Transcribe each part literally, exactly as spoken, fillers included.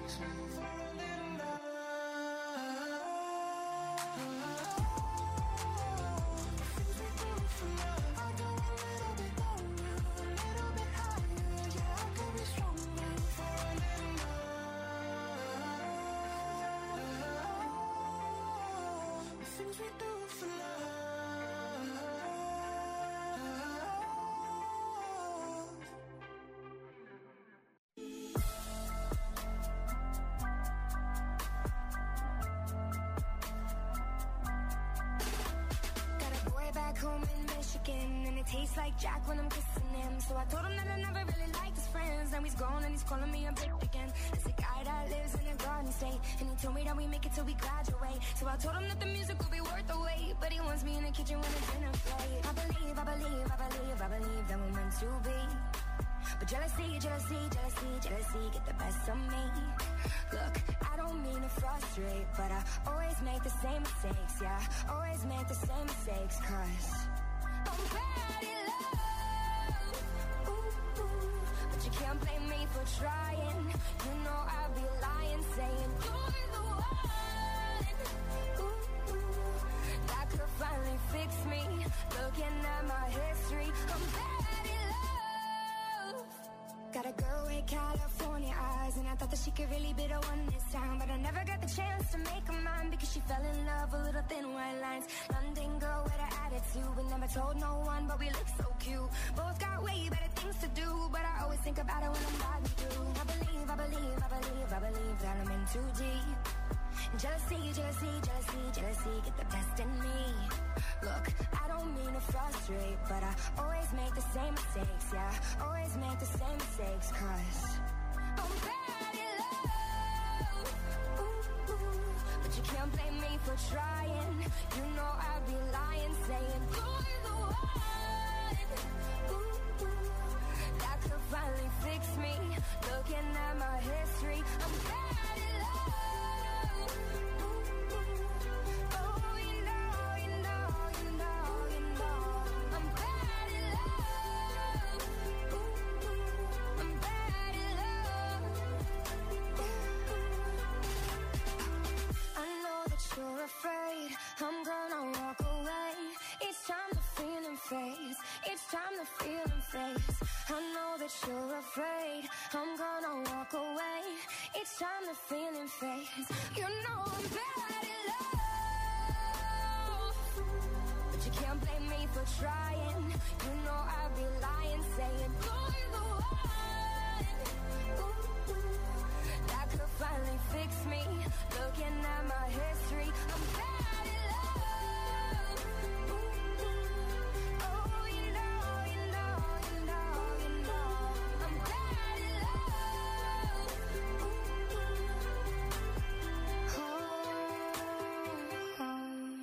fix me for a little love. Things we do for love. I go a little bit longer, a little bit higher. Yeah, I could be stronger for a little love. The things we do for love. Got a boy back home in Michigan, and it tastes like Jack when I'm kissing him. So I told him that I never really liked his friends. Now he's gone and he's calling me a bitch again. It's a guy that lives in a garden state, and he told me that we make it till we graduate. So I told him that the music will be worth the wait, but he wants me in the kitchen when it's dinner plate. I believe, I believe, I believe, I believe that we're meant to be. But jealousy, jealousy, jealousy, jealousy get the best of me. Look, I don't mean to frustrate, but I always make the same mistakes, yeah. Always make the same mistakes, cause I'm bad in love. Ooh, ooh. But you can't blame me for trying. You know I'd be lying, saying you're the one. Ooh, ooh. That could finally fix me. Looking at my history, I'm bad in love. Got a girl with California eyes, and I thought that she could really be the one this time. But I never got the chance to make her mine, because she fell in love with little thin white lines. London girl with an attitude, we never told no one, but we look so cute. Both got way better things to do, but I always think about it when I'm riding through. I believe, I believe, I believe, I believe that I'm in too deep. Jealousy, jealousy, jealousy, jealousy get the best in me. Look, I don't mean to frustrate, but I always make the same mistakes, yeah. Always make the same mistakes, cause I'm bad in love. Ooh, ooh. But you can't blame me for trying. You know I'd be lying, saying you're the one. Ooh, ooh. That could finally fix me. Looking at my history, I'm bad in love. Ooh, ooh. Oh, you know, you know, you know, you know, I'm bad in love. Ooh, ooh. I'm bad in love. Ooh, ooh. I know that you're afraid I'm gonna walk away. It's time the feeling fades. It's time the feeling fades. I know that you're afraid I'm gonna walk away. It's time the feeling fades. You know I'm bad in love, but you can't blame me for trying. You know I'd be lying, saying you're the one. Ooh, ooh. That could finally fix me. Looking at my history, I'm bad in love. Ooh, ooh. Oh, you know, you know, you know, you know, I'm bad in love. Ooh, ooh. Oh,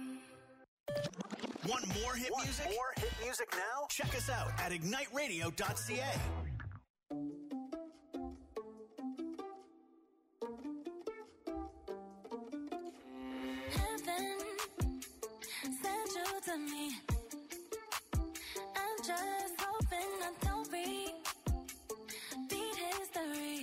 oh. Want more hit Want music? more hit music now? Check us out at ignite radio dot c a. Heaven sent you to me. I'm just hoping I don't repeat history.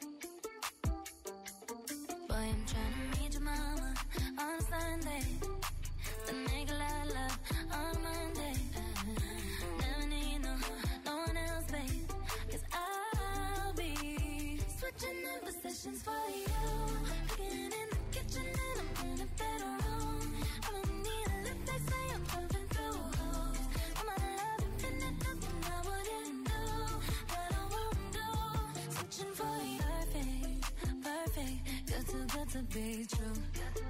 Boy, I'm trying to meet your mama on Sunday, then make a lot of love on Monday. Never need no, no one else, babe, 'cause I'll be switching in positions for you. Cooking in the kitchen and I'm in a better room. I don't need a lip, they say I'm pumping through holes. I'm out of love, infinite, nothing I wouldn't do, that I won't do. Switching for you, perfect, perfect, good too good to be true.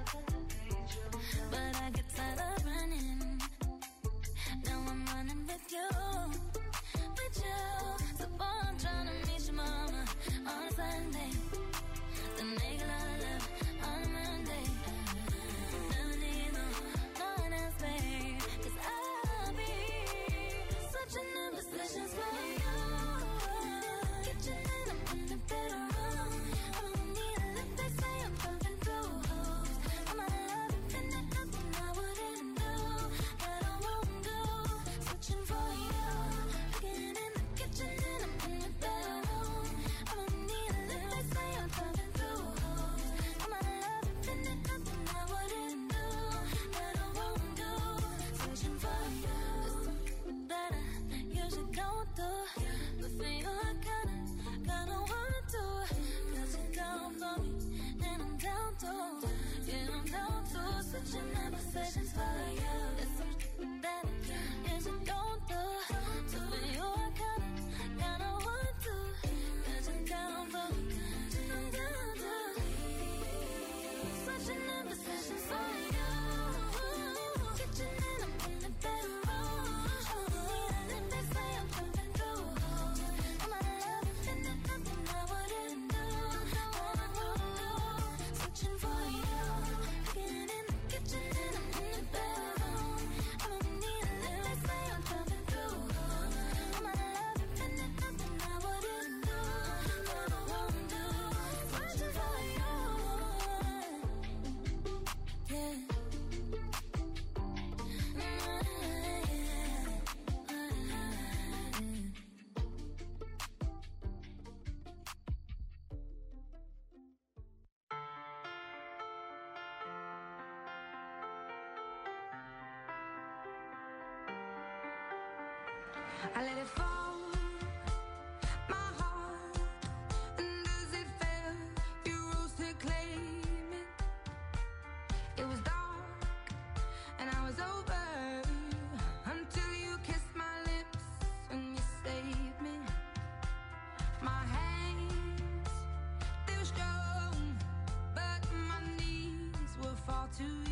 But I get tired of running. Now I'm running with you, with you. So boy, I'm trying to meet your mama on Sunday, I let it fall, my heart, and as it fell, you rose to claim it. It was dark, and I was over, until you kissed my lips, and you saved me. My hands, they were strong, but my knees were far too weak.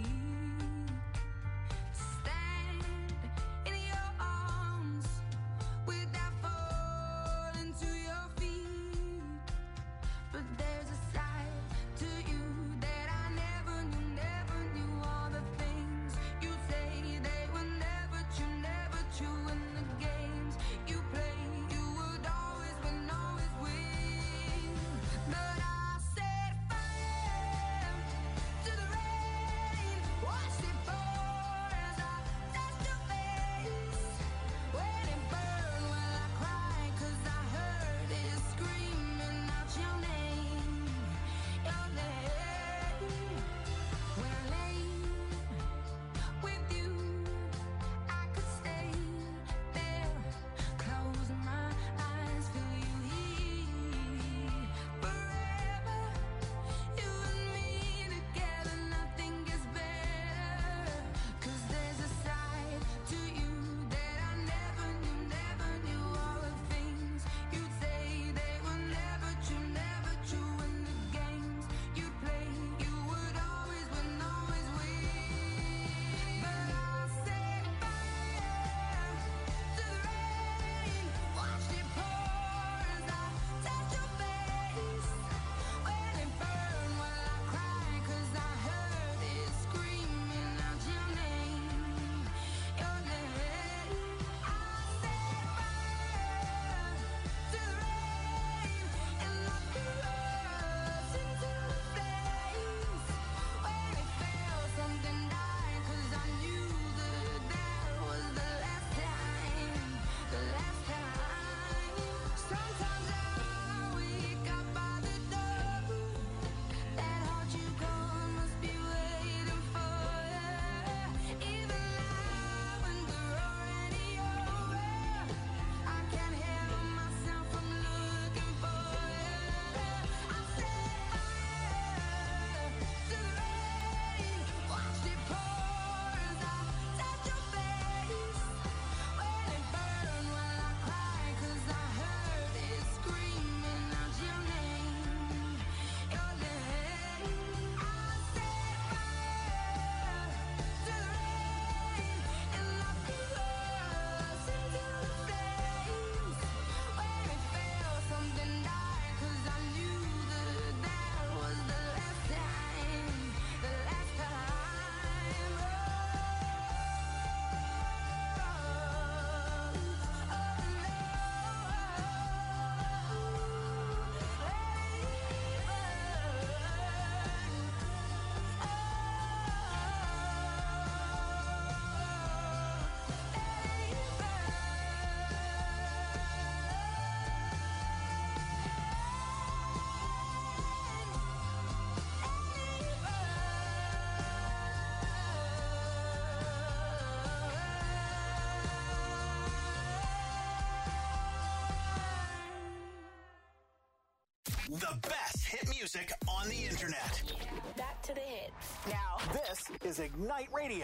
The best hit music on the internet. Back to the hits. Now, this is Ignite Radio.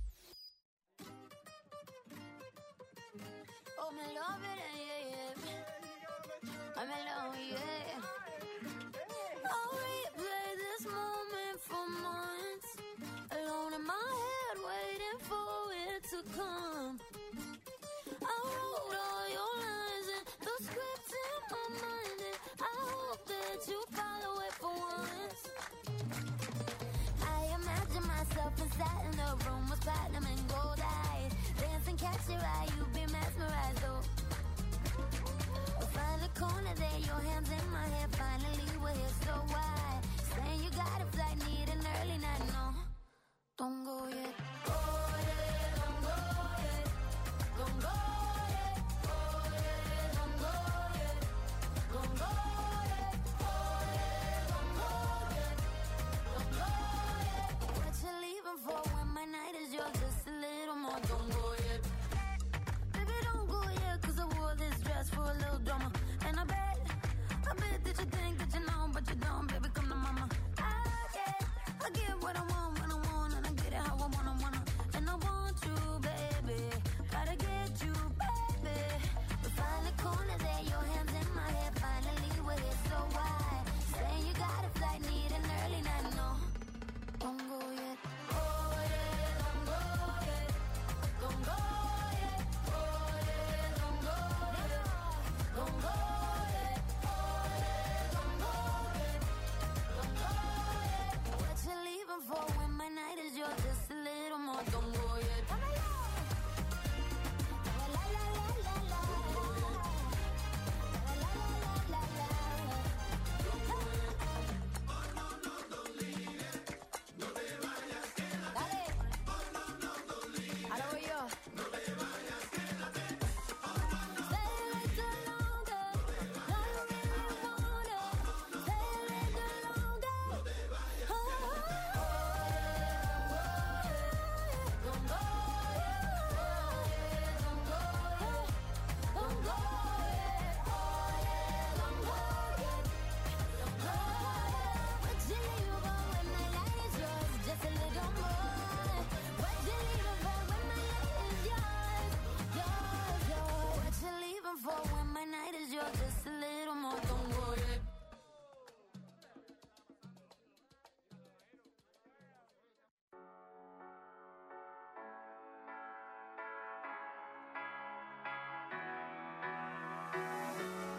Oh, me love it, yeah, yeah. I'm alone, yeah. I'll replay this moment for months. Alone in my head, waiting for it to come. I wrote all your lines and the scripts in my mind, and I hope that you follow it for once. I imagine myself inside in the room with platinum and gold eyes. Dance and catch your eye, you be mesmerized, oh. Find the corner there, your hands in my hair. Finally we're here, so why? Saying you got a flight, need an early night, no. Don't go yet. Go yet, don't go yet. Don't go yet. Go yet, don't go yet. Don't go yet. Go yet, don't go yet. Don't go yet. What you leaving for when my night is yours just to live?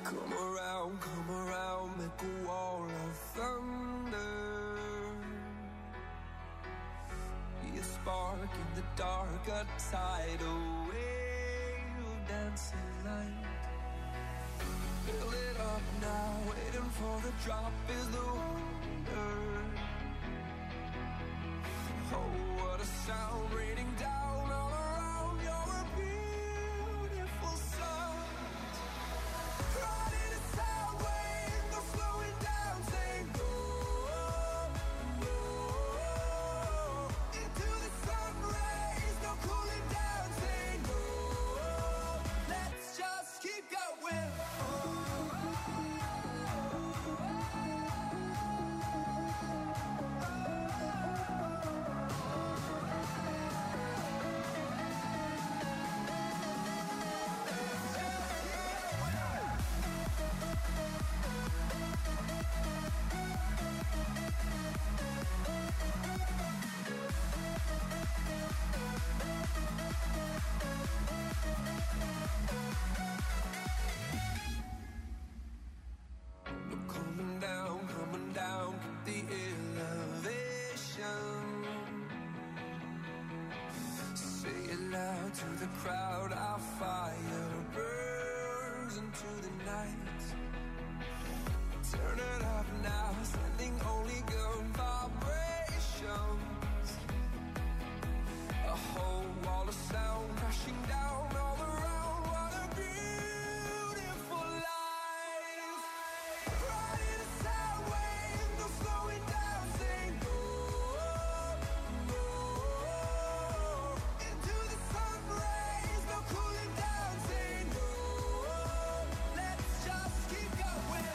Come around, come around, make a wall of thunder. Be a spark in the dark, a tidal wave of dancing light. Fill it up now, waiting for the drop is the wonder. Oh, what a sound raining down all around. You're a beautiful sight. Riding a sound wave, no slowing down, saying go, go. Into the sun rays, no cooling down, saying go. Let's just keep going. Coming down, coming down, keep the elevation. Say it loud to the crowd, our fire burns into the night. Turn it up now, sending only good vibrations. A whole wall of sound crashing down all around. What a beautiful life. Riding a sound wave, no slowing down, saying go, go. Into the sun rays, no cooling down, saying go. Let's just keep going.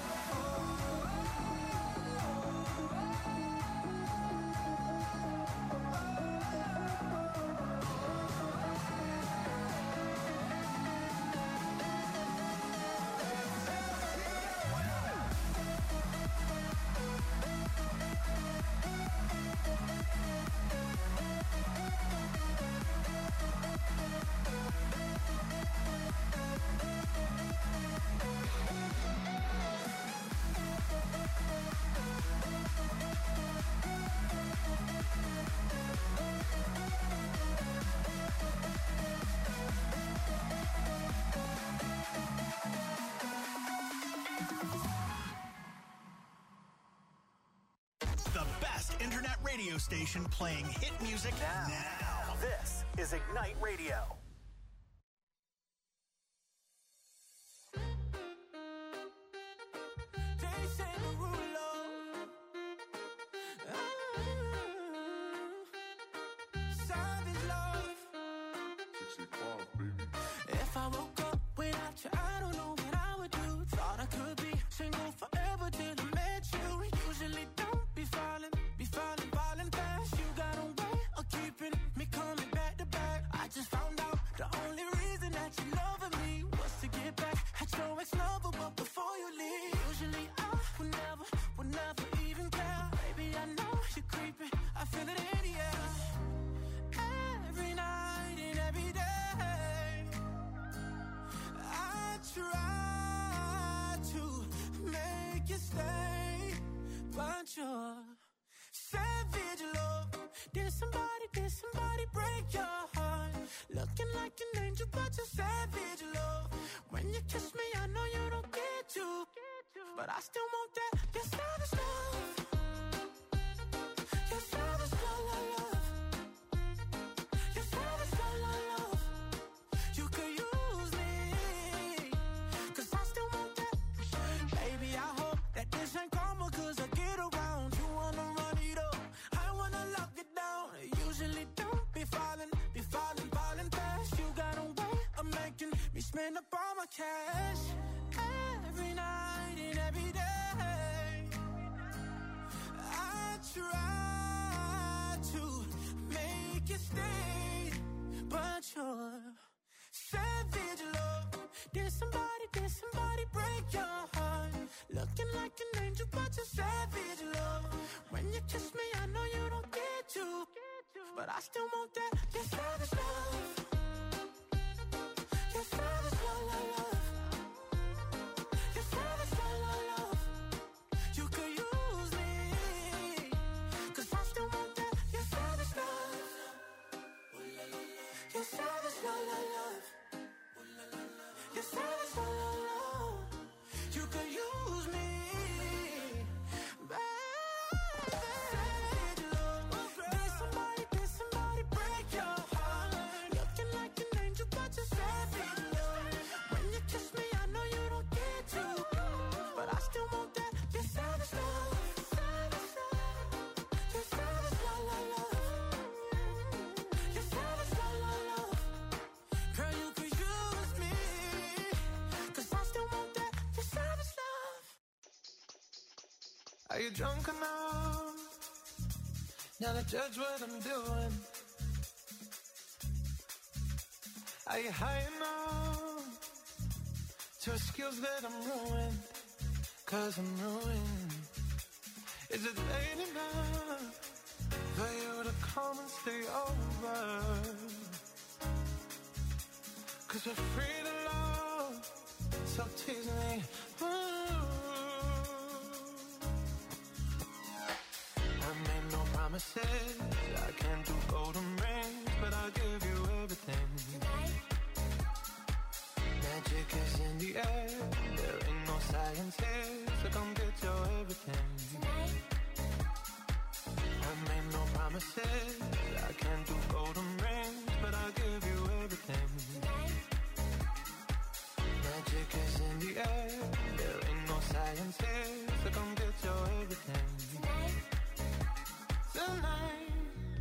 The best internet radio station playing hit music now. now. This is Ignite Radio. If I woke up without you, I don't know what I would do. Thought I could be single forever till I met you. Usually don't be falling, be falling, falling fast. You got a way of keeping me coming back to back. I just found out the only reason that you loving me was to get back at your ex-lover, but before you leave, usually I would never, would never even care. Baby, I know you're creeping, I feel it in the air. Every night and every day, I try to make you stay, but you're savage love. Did somebody, did somebody break your heart? Looking like an angel, but you're savage love. When you kiss me, I know you don't get to, but I still want that. You're savage love. You're savage love, love, love. You're savage love, love, love. You could use me, cause I still want that. Baby, I hope that this ain't karma, cause I get around. You wanna run it up, I wanna lock it down. Usually don't be falling, be falling, falling fast. You got a way of making me spend up all my cash. Every night and every day, I try to make you stay, but you're savage love. Did somebody, did somebody break your heart? Looking like an angel, but you're savage love. When you kiss me, I know you don't get to, but I still want that. You're savage love. You're savage love, love, love. You're savage love, love, love. You're savage love, love, love. You could use me, baby. Savage love. Did somebody, did somebody break your heart? Looking like an angel, but you're savage love. When you kiss me, I know you don't get too close, but I still want that. You're savage love. Savage love. You're savage love, love, love. You're savage love, love, love. Girl, you could use me, 'cause I still want that. You're savage love. Are you drunk enough now to judge what I'm doing? Are you high enough to excuse that I'm ruined? 'Cause I'm ruined. Is it late enough for you to come and stay over? 'Cause we're free to love, so tease me. Ooh. I made no promises, I can't do golden rings, but I'll give you everything. Magic is in the air, there ain't no science here, so come get your everything. I made no promises, I can't do golden rings, but I'll give you everything. Magic is in the air, there ain't no science here, so come get your everything. Tonight.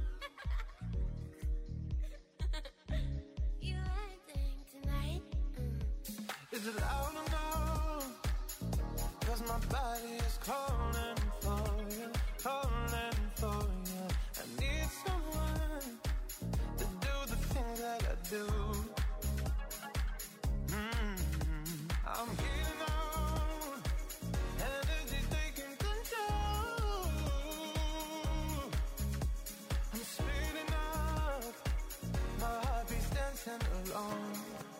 You acting tonight? Is it loud enough? 'Cause my body is calling for you, calling for you. I need someone to do the things that I do. Mm-hmm. I'm getting on, energy taking control. I'm speeding up, my heart beats dancing along.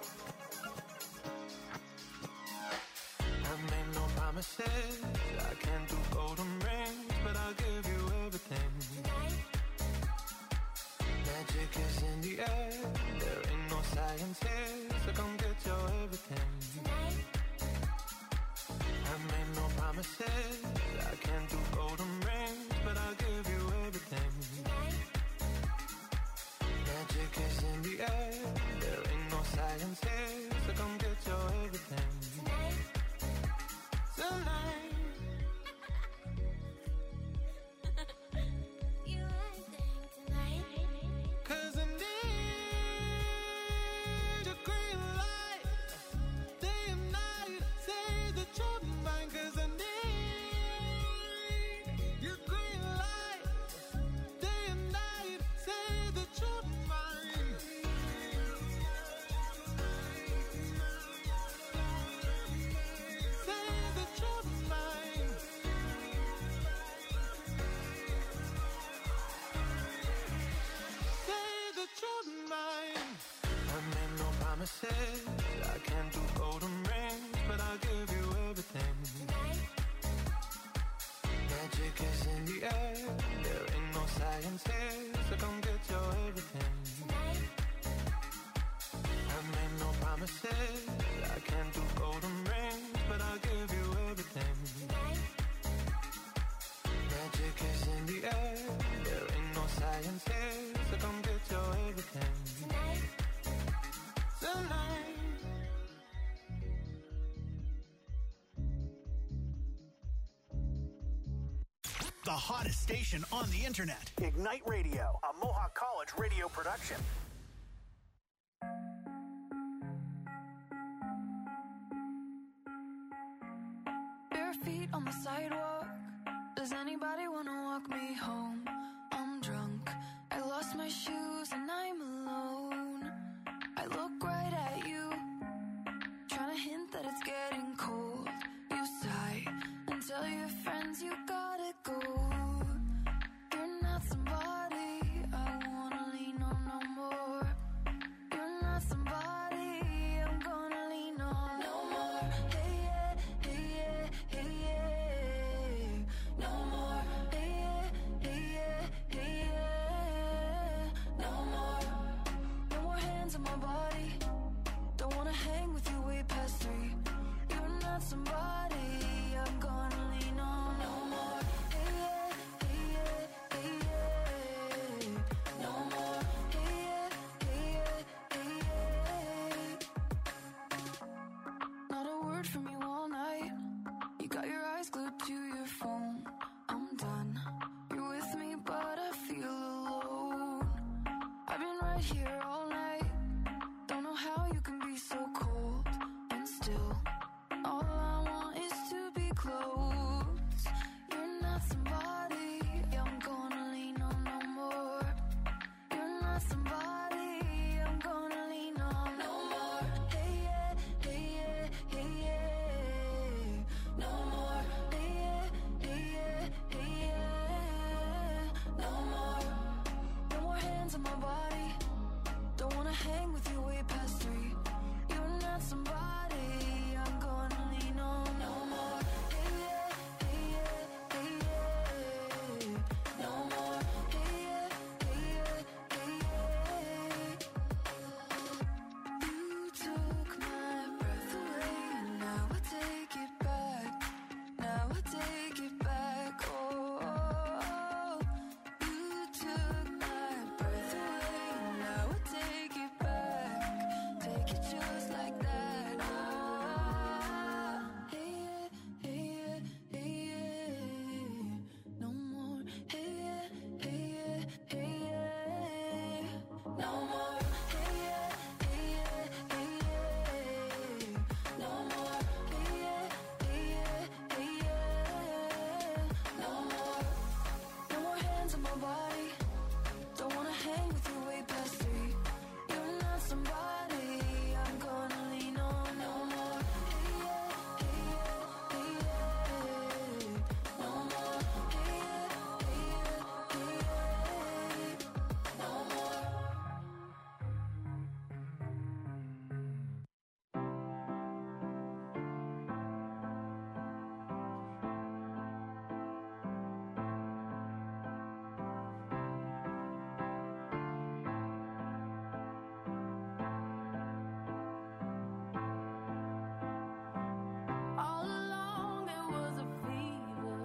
I made no promises, I can't do golden rings, but I'll give you everything. Magic is in the air, there ain't no science here, so come get your everything. I made no promises, I can't do golden rings, but I'll give you everything. Magic is in the air, there ain't no science here, so come get your everything. Tonight. You acting tonight? 'Cause I need your green light, day and night, say that you're mine. 'Cause I need your green light, day and night, say that you're mine. Say that you're mine. Say that you're mine. I made no promises, I can't do golden rings, but I'll give you everything. Magic is in the air, there ain't no science here, so come get your everything. I made no promises, I can't do golden rings, but I'll give you everything. Magic is in the air, there ain't no science here, so come get your everything. Tonight. The hottest station on the internet. Ignite Radio, a Mohawk College radio production. Bare feet on the sidewalk. Does anybody wanna walk me home? I'm drunk. I lost my shoes and I'm alone. I look right at you, trying to hint that it's getting cold. You sigh and tell your friends you gotta go. You're not somebody I wanna lean on no more. You're not somebody I'm gonna lean on no more. Hey yeah, hey yeah, hey yeah. No more. Hey yeah, hey yeah, hey yeah. No more. No more hands on my body. here all night. Don't know how you can be so cold and still. All I want is to be close. You're not somebody I'm gonna lean on no more. You're not somebody I'm gonna lean on no more. Hey yeah, hey yeah, hey yeah. No more. Hey yeah, hey yeah, hey yeah. No more. No more hands on my body. Don't wanna hang with you way past three. You're not somebody I'm gonna lean on no more. Hey yeah, hey yeah, hey yeah. No more. Hey yeah, hey yeah, hey yeah. You took my breath away, and now I take it back. Now I take it back. Oh, oh, oh. You took my breath away, and now I take it back. Take it just like that. Ah, hey yeah, hey yeah, hey yeah. No more. Hey yeah, hey yeah, hey yeah. No more. Hey yeah, hey yeah, hey yeah. No more. Hey yeah, hey yeah, hey yeah. No more. No more hands on my body. Don't wanna hang with you way past three. You're not somebody I'm gonna lean on no more. Hey yeah, hey yeah, hey yeah. No more. Hey yeah, hey yeah, hey yeah. No more. All along it was a fever,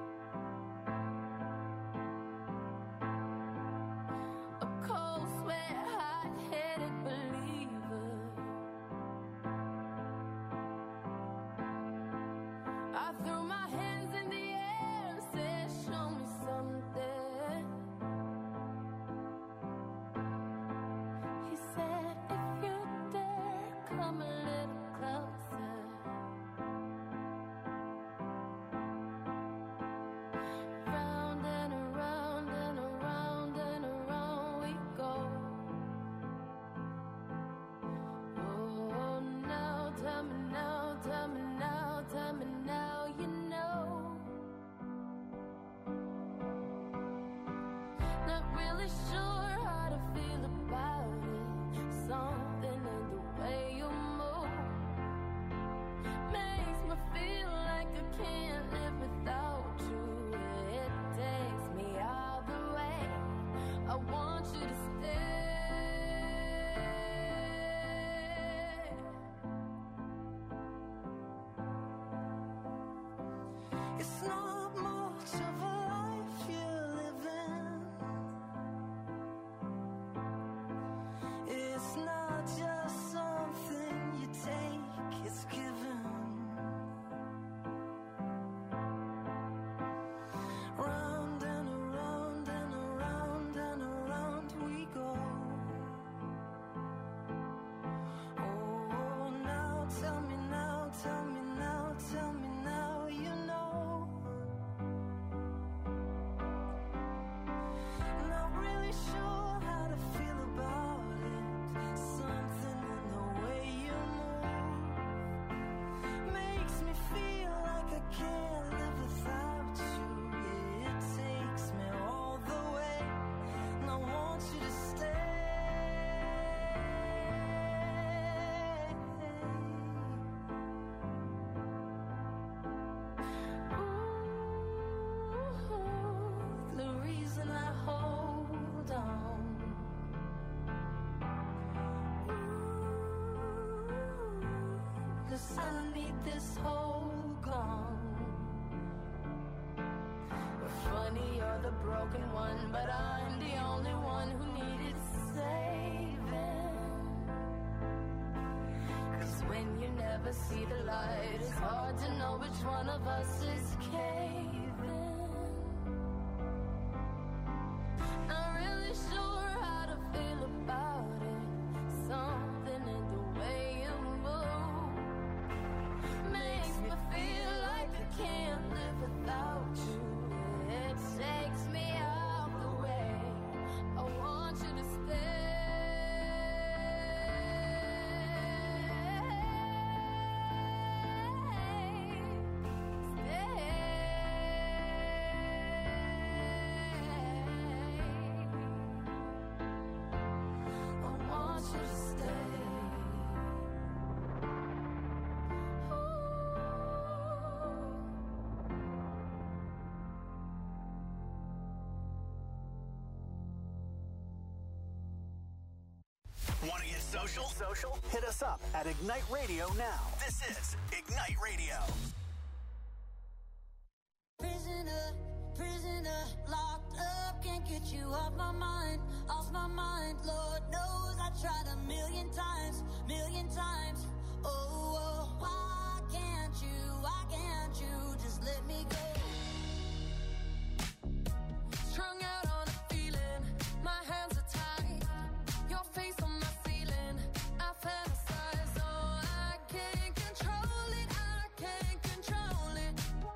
a cold sweat, hot-headed believer. I threw my hands in the air and said, show me something. He said, if you dare, come a little closer. Round and around and around and around we go. Oh, now tell me now, tell me now, tell me now, you know. Not really sure how to feel about it. Something in the way you move makes me feel like I can't live without you. It takes me all the way. I want you to stay. It's not much of a life you're living. It's not just something you take, it's given. Round and around and around and around we go. Oh, now tell me now, tell me now, tell me now, you know. Not really sure how to feel about it. Something in the way you move makes me feel like I can't live without you. It takes me all the way, and I want you to stay. Ooh, the reason I hold on. Ooh, 'cause I need this whole gone. Funny, you're the broken one, but I'm the only one who needed saving. 'Cause when you never see the light, it's hard to know which one of us is caving. Not really sure how to feel about Want to get social? Social? Hit us up at Ignite Radio now. This is Ignite Radio. Prisoner, prisoner, locked up, can't get you off my mind, off my mind. Lord knows I tried a million times, million times. Oh, oh, why can't you, why can't you just let me go? Strung out on a feeling, my hands are tied. Your face on my ceiling, I fantasize. Oh, I can't control it, I can't control it.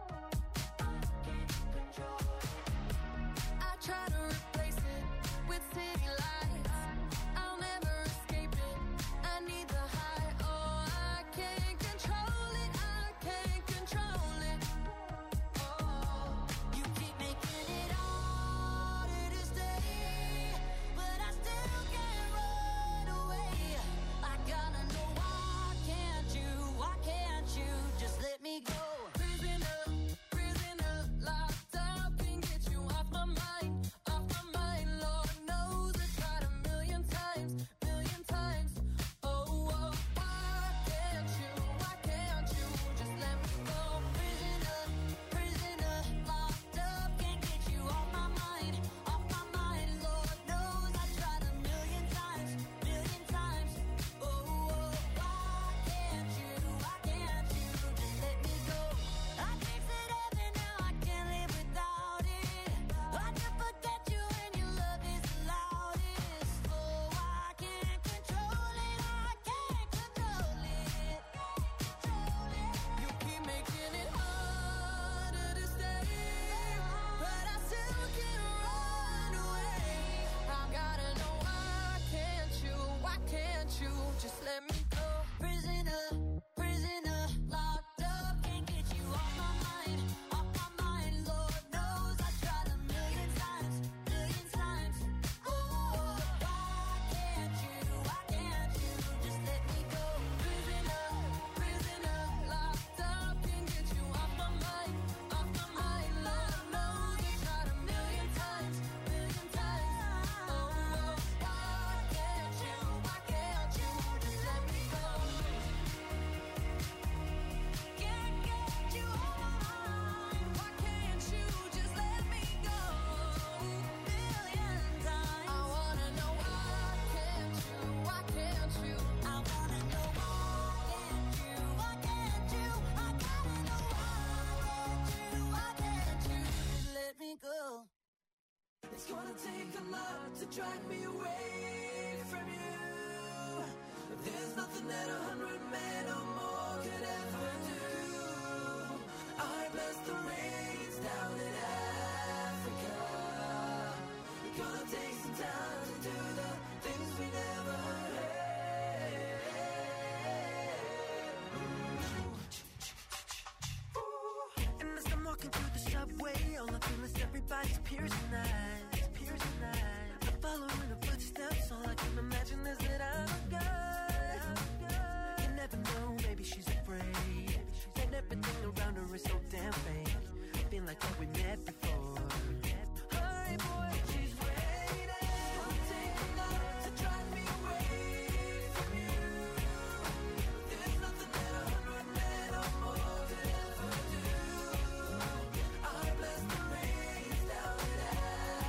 I try to replace it with city lights. I'll never escape it. I need the high. Oh, I can't control it, I can't control it. Oh, you keep making it harder to stay, but I still can't run away. I gotta know, why can't you, why can't you just let me go? Prisoner, prisoner, locked up, can't get you off my mind, off my mind. Lord knows I tried a million times, million times. Oh, oh, why can't you, why can't you just let me go? Prisoner, prisoner, locked up, can't get you off my mind, off my mind. Lord knows I tried a million times, million times. Oh, oh, why can't you, why can't you just let me go? I tasted heaven, now I can't live without it. I can forget you and your love is the loudest. Oh, I can't control it, I can't control it. You keep making it harder to stay, but I still can't run away. I gotta know, why can't you, why can't you just let me go? Prisoner, prisoner, locked up, can't get you off my mind, off my mind. Lord knows I tried a million times, million times. Oh, why can't you, why can't you just let me go? Prisoner, prisoner, locked up, can't get you off my mind, off my mind. Lord knows I tried a million times, million times. Oh, why can't you, why can't you just let me go? Can't get you off my mind, Why can't you just let me go? million times. I wanna know, why can't you, why can't you? I wanna know, why can't you, why can't you? I gotta know, why can't you, why can't you just let me go? It's gonna take a lot to drag me away from you. There's nothing that a hundred men or more could ever do. I bless the rains down in Africa. Gonna take some time to do the things we never had. And as I'm walking through the subway, all I feel is everybody's piercing eyes, piercing eyes. I'm following the footsteps, all I can imagine is that I'm a guy. You never know, maybe she's afraid, and everything around her is so damn fake. Feel like that we met before. Hi boy, she's waiting. Gonna take a lot to drive me away from you. There's nothing that a hundred men or more could ever do. I bless the rains down in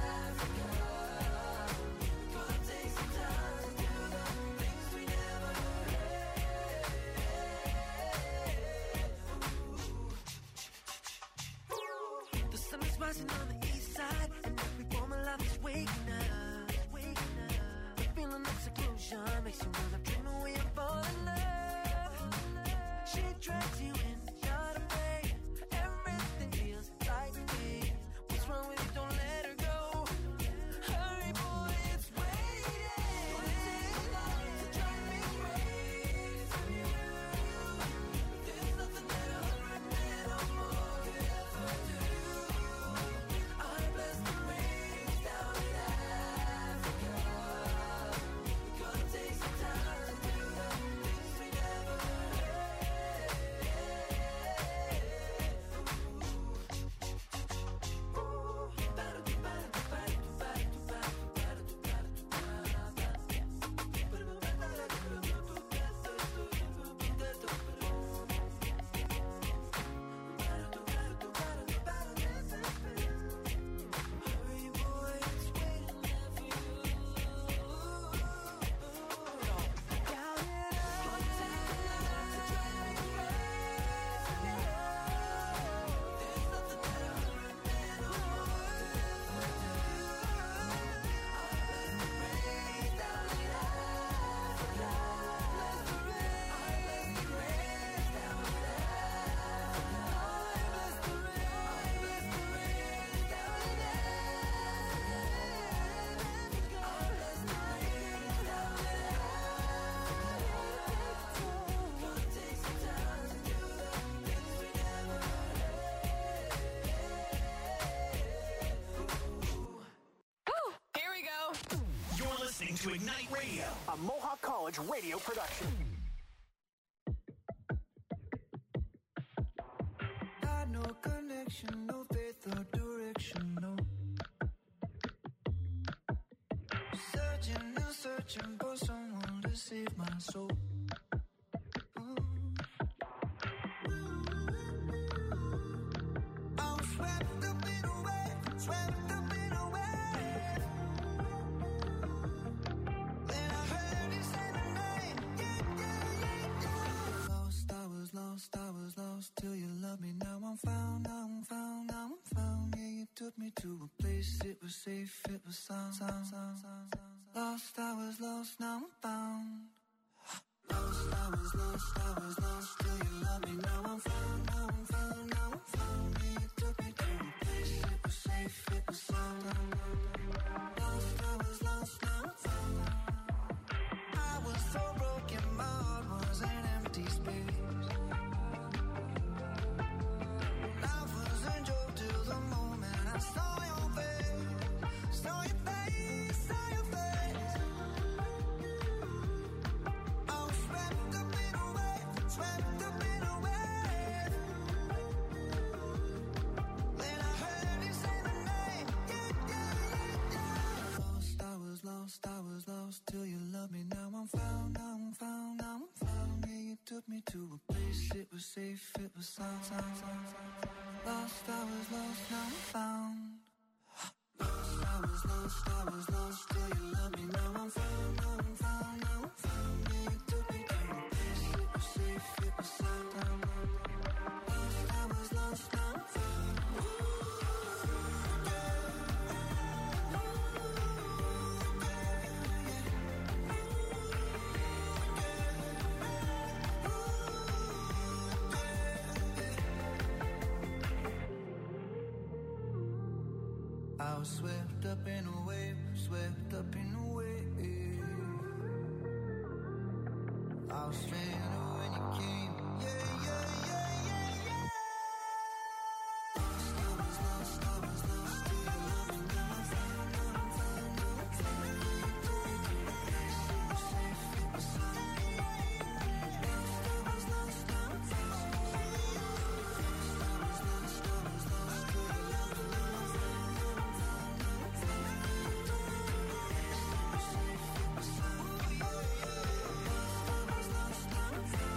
Ignite Radio, a Mohawk College radio production. Had no connection, no faith or direction, no. Searching and searching for someone to save my soul. Ooh. I was swept up in a wave, swept up in a wave. Then I heard you say my name, yeah, yeah, yeah, yeah. Lost, I was lost, I was lost till you loved me. Now I'm found, now I'm found, now I'm found. Yeah, you took me to a place, it was safe, it was sound, sound, sound, sound, sound. Lost, I was lost, now I'm found. Lost, I was lost, I was lost till you loved me. Now I'm found, now I'm found, now I'm found. Yeah, you took me to a place, it was safe, it was sound. Lost, I was lost, now I'm found. I was so broken, my heart was an empty space. Life was a joke till the moment I saw your face, saw your face, saw your face. I was swept up in a wave, swept up in a wave. Then I heard you say my name, yeah, yeah, yeah, yeah. Lost, I was lost, I was lost till you loved me. Now I'm found, now I'm found, now I'm found. Yeah, you took me to a place, it was safe, it was sound, sound, sound, sound. Lost, I was lost, now I'm found. Lost, I was lost, I was lost till you loved me. Now I'm found, now I'm found, now I'm found. Yeah, you took me to a place, it was safe, it was sound. Lost, I was lost, now I'm found. I was swept up in a wave, swept up in a wave. I was stranded when you came, yeah, yeah, yeah, yeah, yeah. Lost, I was lost, I was lost till you loved me. Now I'm found, now I'm found, now I'm found. Yeah, you took me to a place, it was safe, it was sound. Lost, I was lost, now I'm found. Lost, I was lost, I was lost till you loved me. Now I'm found, now I'm found, now I'm found. Yeah, you took me to a place, it was safe, it was sound. Lost, I was lost, now I'm found.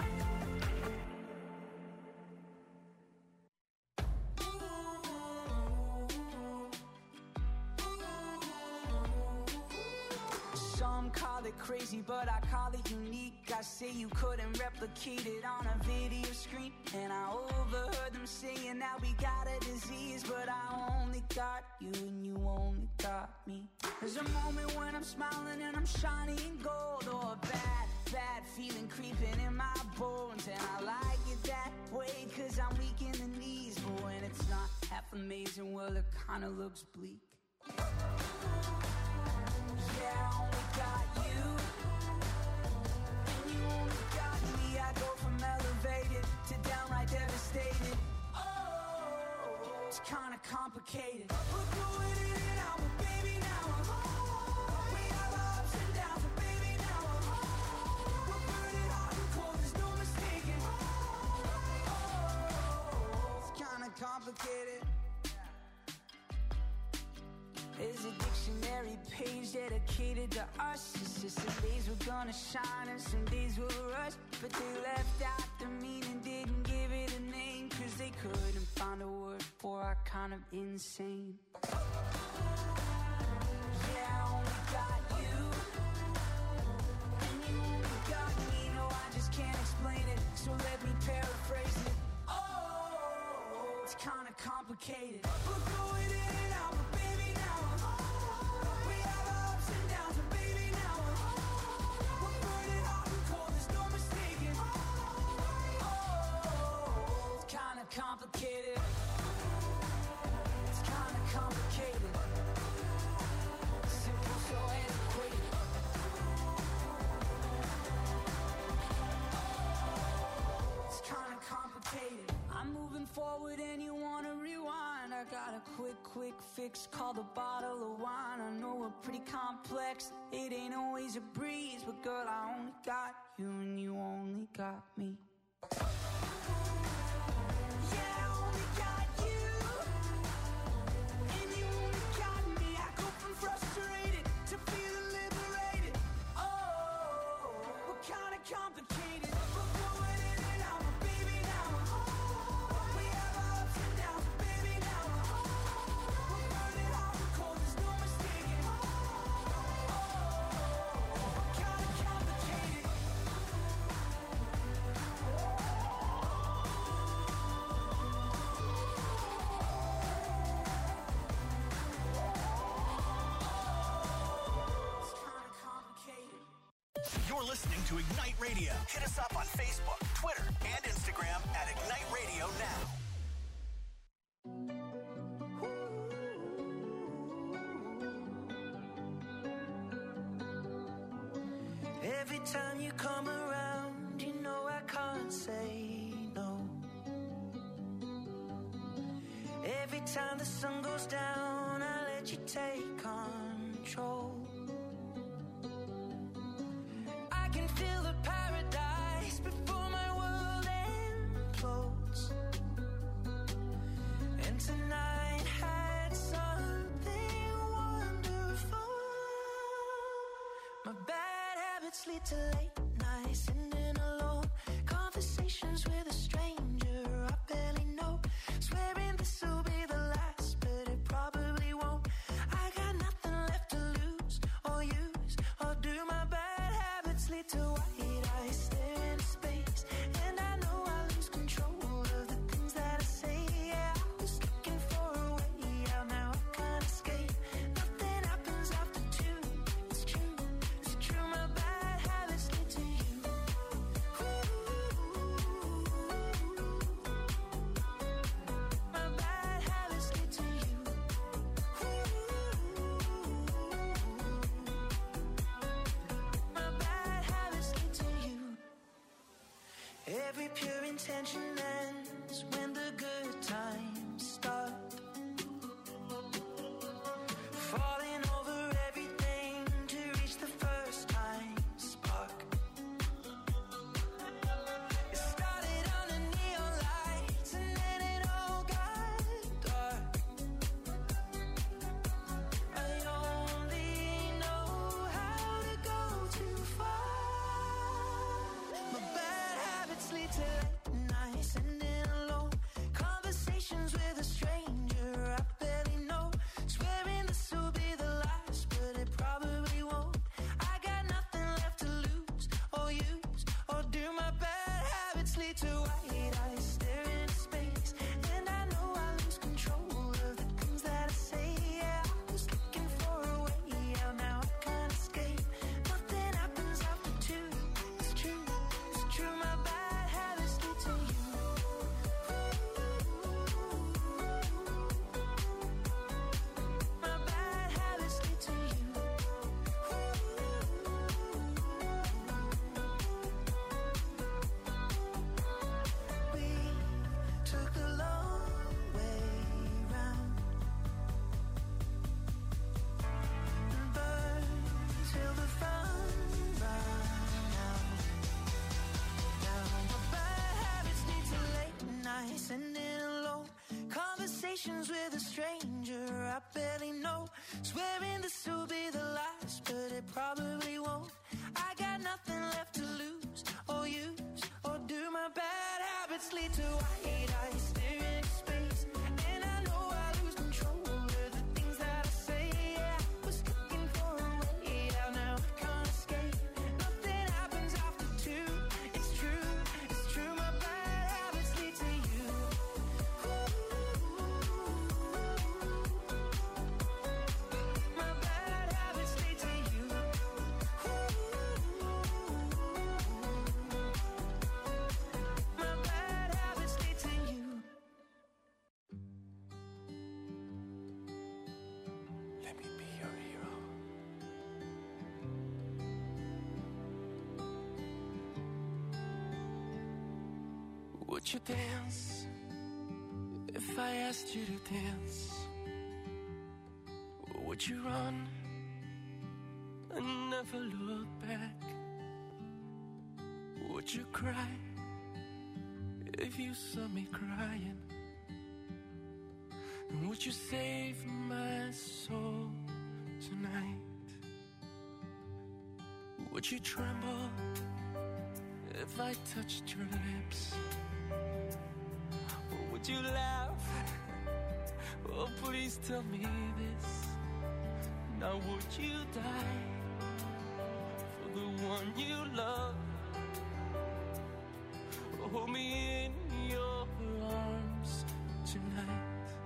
Some call it crazy, but I call it unique. I say you couldn't replicate it on a video screen. And I overheard them saying that we got a disease, but I only got you and you only got me. There's a moment when I'm smiling and I'm shining gold, or a bad, bad feeling creeping in my bones. And I like it that way, cause I'm weak in the knees. But when it's not half amazing, well, it kinda looks bleak. Yeah, I only got you, and you only got me. I go from elevated to downright devastated. Oh, it's kinda complicated. We're going in and out, but baby, now I'm home. We have our ups and downs, but baby, now I'm home. We're burning hot and cold, there's no mistaking. Oh, it's kinda complicated. There's a dictionary page dedicated to us. It's just some days we're gonna shine and some days we'll rush. But they left out the meaning, didn't give it a name, cause they couldn't find a word for our kind of insane. Yeah, I only got you, and you only got me. No, I just can't explain it, so let me paraphrase it. Oh, it's kinda complicated. We're going in and out, but baby, now I'm home. We have our ups and downs, but baby, now I'm home. We're burning hot and cold, there's no mistaking. Oh, it's kinda complicated. It's kinda complicated. Simple, so antiquated. It's kinda complicated. I'm moving forward and you wanna rewind. I got a quick, quick fix called a bottle of wine. I know know we're pretty complex. It ain't always a breeze, but girl, I only got you and you only got me. Yeah, I only got you and you only got me. I go from frustrated to feeling liberated. Oh, we're kinda complicated. We're going in and out, but baby, now we're home. We have our ups and downs, but baby, now we're home. We're burning hot and cold, there's no mistaking. Oh, we're kinda complicated. It's kinda complicated. You're listening to Ignite Radio. Hit us up on Facebook, Twitter, and Instagram at Ignite Radio Now. Every time you come around, you know I can't say no. Every time the sun goes down, I let you take control. I can feel the paradise before my world implodes. And tonight had something wonderful. My bad habits lead to late nights, sitting alone. Conversations with a stranger I barely know. Swearing this will be the last, but it probably won't. I got nothing left to lose or use or do. My bad habits lead to white eyes stare into space, and I know I lose control of the things that I say. Yeah, I was looking for a way out, now I can't escape. Nothing happens after two. It's true, it's true. My bad habits lead to you. My bad habits lead to you. My bad habits lead to you. Every pure intention ends when the good times start. Falling over everything to reach the first time spark. It started under neon lights and then it all got dark. I only know how to go too far. My bad habits lead to late nights, sitting alone. Conversations with a stranger I barely know. Swearing this will be the last, but it probably won't. I got nothing left to lose or use or do. My bad habits lead to white eyes staring into space, and I know I lose control of the things that I say. Yeah, I was looking for a way out, now I can't escape. Nothing happens after two. It's true, it's true. My bad habits lead to you. My bad habits lead to you. We took the long way round and burned till the fun ran out. Now my bad habits lead to late nights, sitting alone. Conversations with a stranger I barely know. Swearing this will be the last, but it probably won't. I got nothing left to lose or use or do. My bad habits lead to white eyes staring into space, and I know I lose control of the things that I say. Yeah, I was looking for a way out, now I can't escape. Nothing happens after two. It's true, it's true. My bad habits lead to you. My bad habits lead to you. My bad habits lead to you. Let me be your hero. Would you dance if I asked you to dance? Would you run and never look back? Would you cry if you saw me crying? And would you save my soul tonight? Would you tremble if I touched your lips? Or would you laugh? Oh, please tell me this. Now would you die for the one you love? Or hold me in your arms tonight?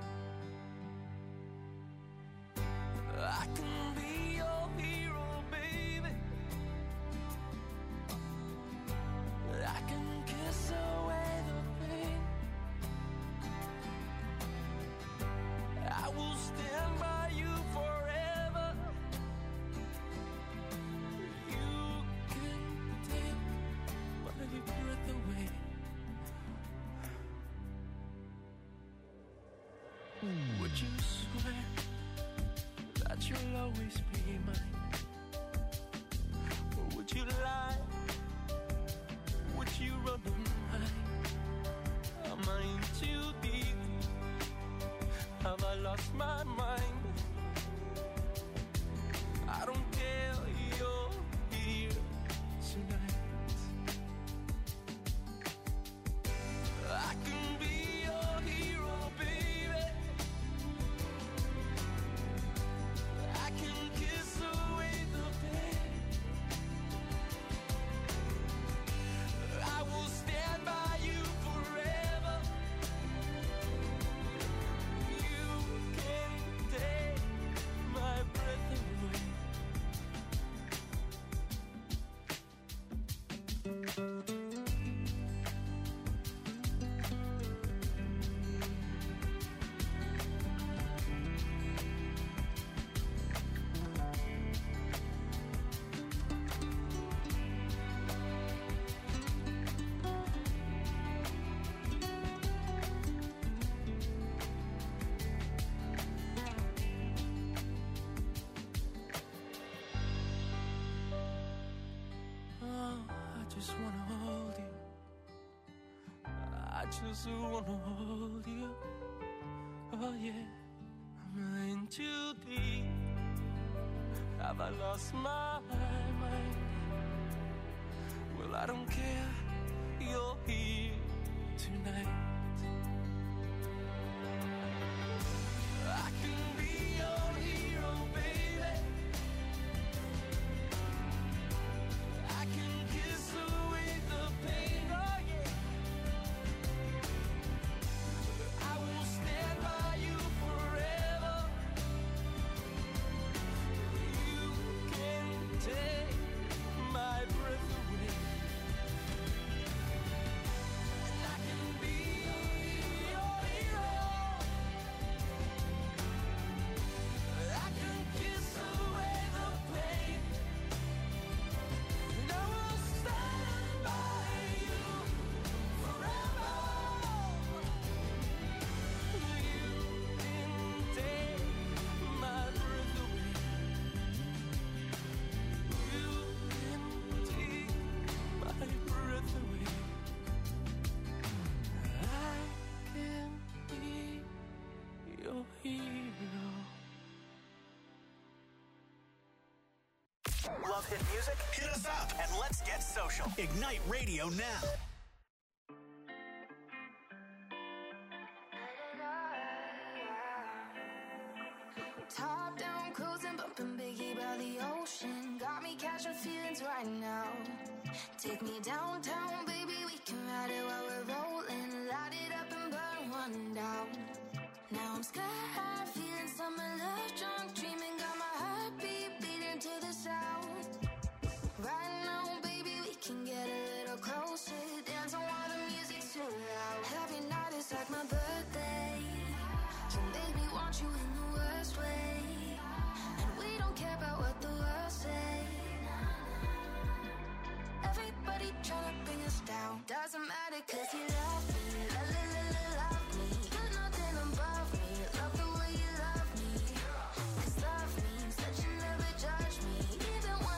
I can be your hero, baby. I can kiss away the pain. I will stand by you forever. You can take my breath away. Would you swear that you'll always be mine? Or would you lie? Would you run a mine? Am I in too deep? Have I lost my mind? I don't care, you're here tonight. I can be your hero, baby. I can kiss away the pain. I will stand by you forever. You can take my breath away. Oh, I just wanna hold you. I just wanna hold you. Oh yeah, I'm in too deep. Have I lost my mind? Well, I don't care. You're here tonight. I can be your hero, baby. I can kiss away the pain, oh yeah. I will stand by you forever. You can take my breath away. And I can be your hero. I can kiss away the pain. And I will stand by you forever. You can take my breath away. You can take my breath away. I can be your hero. Love hit music? Hit us up and let's get social. Ignite Radio now. Top down, cruising, bumping Biggie by the ocean. Got me catching feelings right now. Take me downtown, baby, we can ride it while we're rolling. Light it up and burn one down. Now I'm sky high, feeling summer love drunk, dreaming, got my heartbeat beating to the sound. Right now, baby, we can get a little closer. Dance on while the music's too loud. Every night is like my birthday. You make me want you in the worst way. And we don't care about what the world say. Everybody tryna bring us down. Doesn't matter cause you love me. La la la la love me. You're nothing above me. Love the way you love me. Cause love means that you never judge me. Even when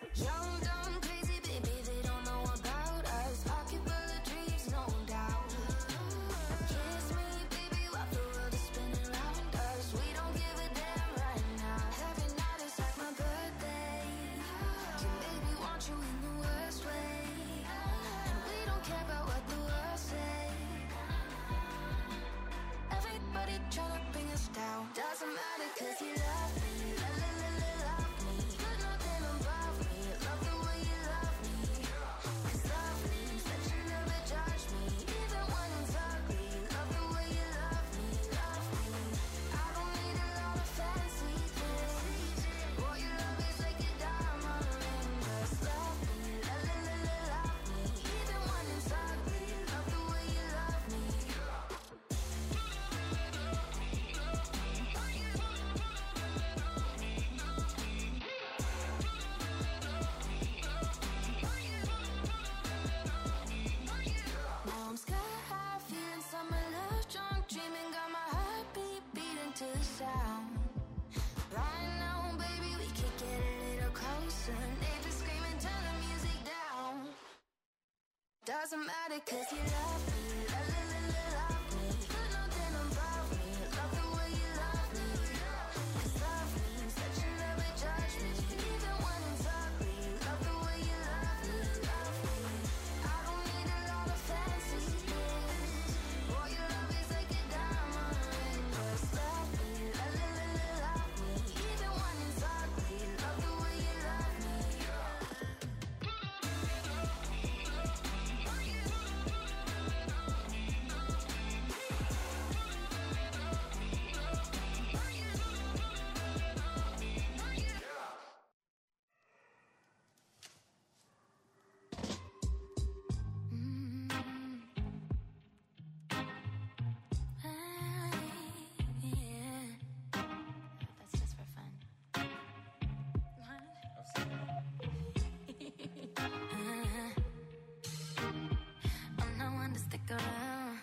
Young, dumb, crazy, baby, they don't know about us. Pocket full of dreams, no doubt. Kiss me, baby, while the world is spinning around us. We don't give a damn right now. Every night is like my birthday. Yeah, baby, want you in the worst way. And we don't care about what the world say. Everybody tryna bring us down. Doesn't matter 'cause you love me. La, la, la, la, love me. Put nothing above me. Love the way you love me. 'Cause love me, said you never judge me. Even when it's ugly. Love the way you love me. Love me. I don't need a lot of fancy things. What you love is like a diamond ring. Just love me. La, la, la, la, love me. Even when it's ugly. Love the way you love me. Now I'm sky high, feeling summer love, drunk, dreaming, got my heartbeat beating to the sound. Right now, baby, we could get a little closer. Neighbors screaming, turn the music down. Doesn't matter 'cause you love me. La, la, la, la, love me. Put nothing above me. Love the way you love me. 'Cause love me, said you never judge me. Even when it's ugly. Love the way you love me. Love me. I don't need a lot of fancy things. What you love is like a diamond ring. Just love me. La, la, la, la, love me. Even when it's ugly. Love the way you love me. That's just for fun. I'm not one to stick around.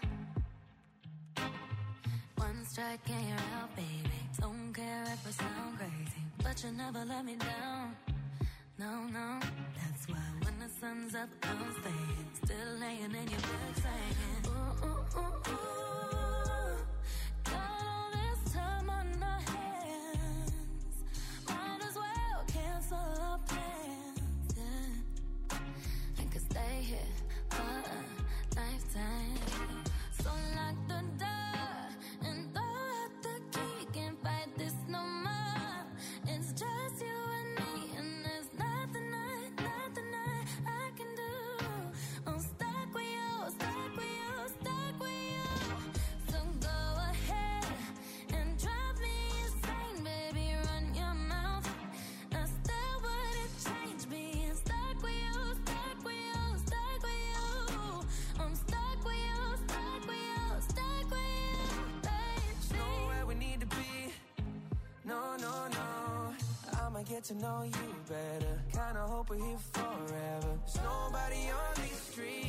One strike and you're out, baby. Don't care if I sound crazy, but you never let me down. No, no, that's why when the sun's up, I'm staying. Still laying in your bed saying, ooh, ooh, ooh, ooh. Got all this time on our hands. Might as well cancel our plans. Yeah. I could stay here for a lifetime. So lock the door and throw out the key. Can't fight this no more. It's just you and me, and there's nothing I, nothing I, I can do. I'm stuck with you, stuck with you, stuck with you. So go ahead and drive me insane, baby. Run your mouth. I still wouldn't change being stuck with you, stuck with you, stuck with you. I'm stuck with you, stuck with you, stuck with you, baby. Nowhere we need to be. No, no, no. I'ma get to know you better. Kinda hope we're here forever. There's nobody on these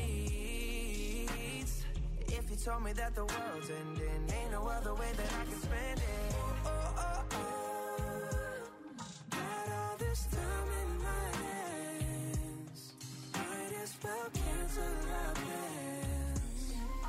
streets. If you told me that the world's ending, ain't no other way that I can spend it. Oh, oh, oh, oh. Got all this time in my hands. Might as well cancel our plans.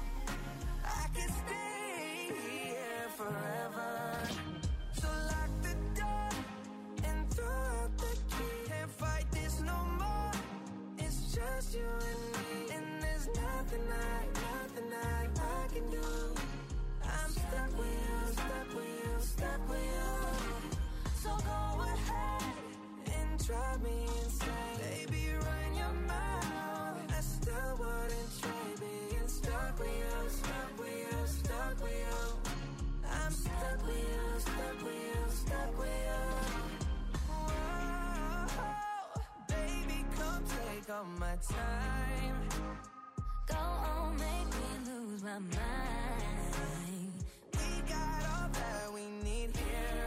I can stay here forever. So lock the door and throw out the key. Can't fight this no more. It's just you and me, and there's nothing I, nothing I, I can do. I'm stuck with you, stuck with you, stuck with you. So go ahead and drive me insane, baby. Run your mouth. I still wouldn't trade being stuck with you, stuck with you, stuck with you. I'm stuck with you, stuck with you, stuck with you. Whoa, baby, come take all my time. Go on, make me lose my mind. We got all that we need here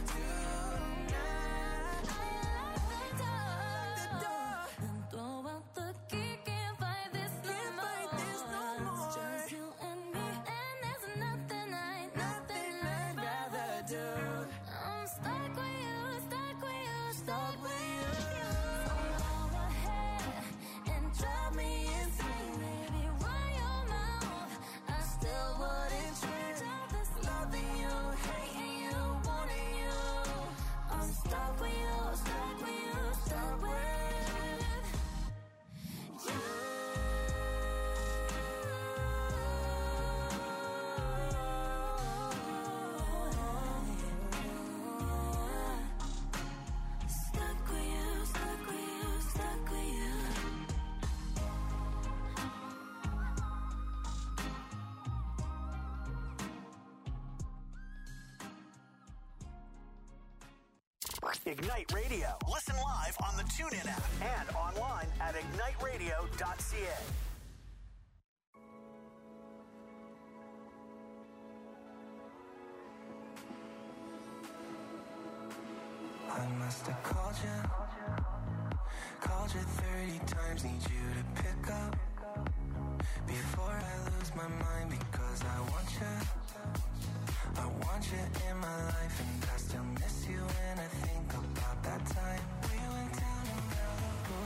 tonight. I lock the door, The door. and throw out the key. Can't fight this no Can't more. fight this no It's more. just you and me, and there's nothing I, Nothing nothing I'd I'd rather do. I'm stuck with you, stuck with you, stuck with you. Ignite Radio. Listen live on the TuneIn app and online at ignite radio dot c a. I must have called you, called you thirty times, need you to pick up before I lose my mind, because I want you, I want you in my life, and I still miss you when I think about that time we went down in Malibu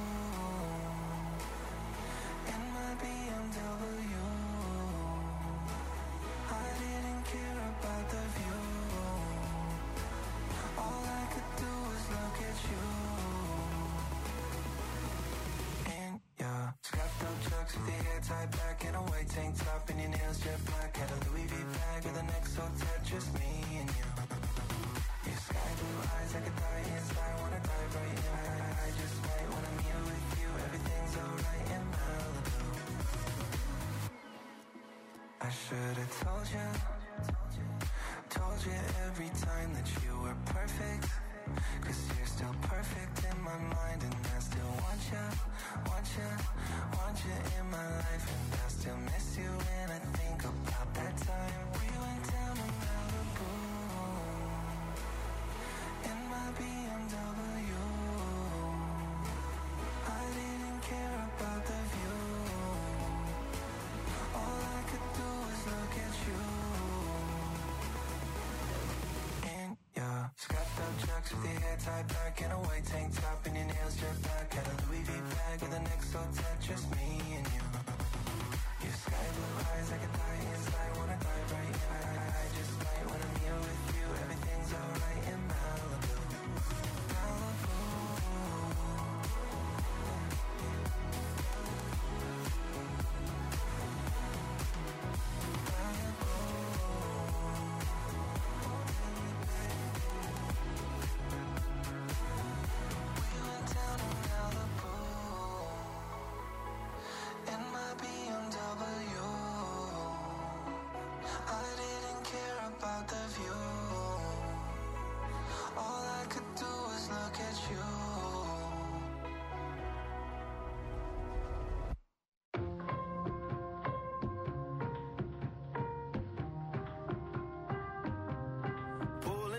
in my B M W. I didn't care about the view, all I could do was look at you. In your scrapped up trucks with your hair tied back in a white tank top and your nails jet black, had a Louis V bag with an X O tat, just me and you. Your sky blue eyes, I could die inside, wanna dive right in. I, I, I just might wanna meet with you, everything's alright in Malibu. I should've told you, told you every time that you were perfect, cause you're still perfect in my mind, and I still want you, want you, want you in my life, and I still miss you when I think about that time we went down to Malibu in my B M W. I didn't care about the view, all I could do was look at you. In your scrapped up trucks with your hair tied back in a white tank top and your nails jet black, had a Louis V bag with an X O tat, just me and you. Your sky blue eyes, I could die inside, wanna dive right in. I, I, I just might wanna meet with you, everything